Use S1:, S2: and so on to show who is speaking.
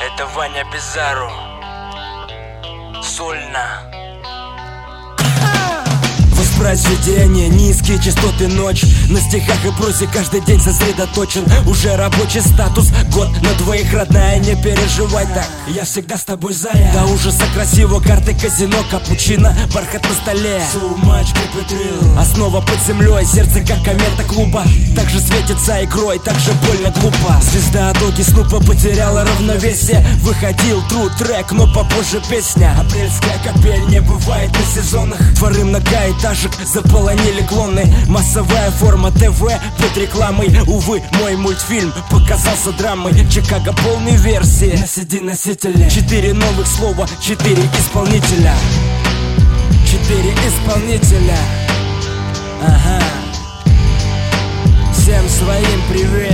S1: Это Ваня Бизару. Сольно.
S2: Воспроизведение, низкие частоты, ночь. На стихах и прозе каждый день сосредоточен. Уже рабочий статус, год на двоих, родная, не переживай так. Я всегда с тобой, зая. До ужаса красиво, карты казино, капучино, бархат на столе. So much thrill. Основа под землей, сердце как комета клуба. Так же светится игрой, так же больно глупо. Звезда Доги Снупа потеряла равновесие. Выходил true трек, но попозже песня. Апрельская капель не бывает на сезонах. Дворы многоэтажек заполонили клоны. Массовая форма ТВ под рекламой. Увы, мой мультфильм показался драмой. Чикаго полной версии на CD-носителе. 4 новых слова, 4 исполнителя. 4 исполнителя. Ага. Всем своим привет.